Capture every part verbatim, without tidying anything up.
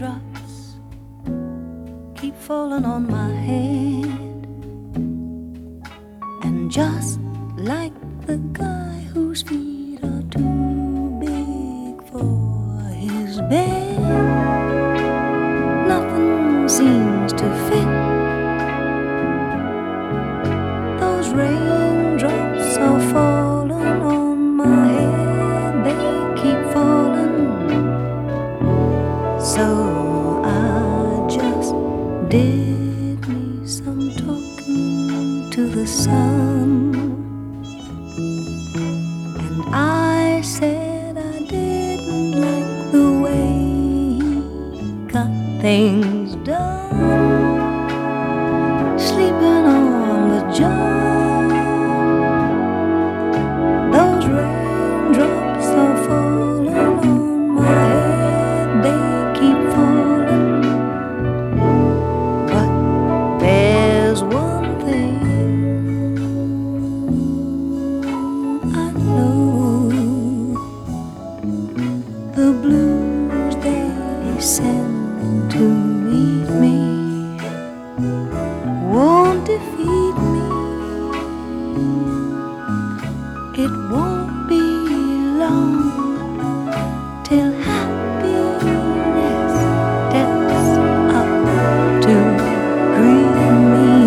Raindrops keep falling on my head, and just like the guy whose feet are too big for his bed, nothing seems to fit. Those raindrops are falling on my head, they keep falling. So I just did me some talking to the sun, and I said I didn't like the way he got things done, sleeping on the job. Those raindrops are falling on my head, they keep falling. But there's one thing I know, the blues they send to meet me won't defeat me. It won't be long till happiness steps up to greet me.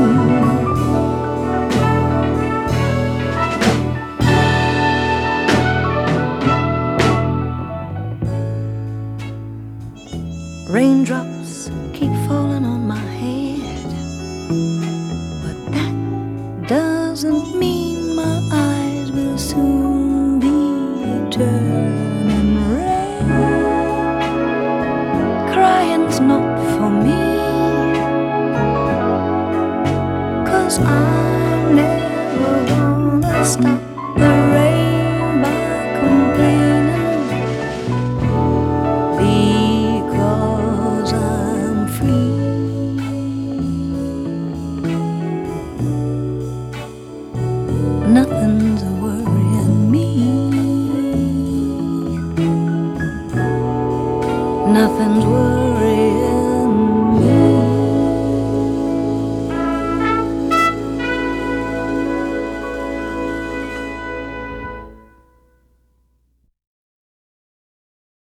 Raindrops keep falling on my head, but that doesn't mean my eyes will soon be turning red. Crying's not for me, 'cause I'm never gonna stop the rain by complaining, because I'm free. Nothing's worrying me, nothing's worrying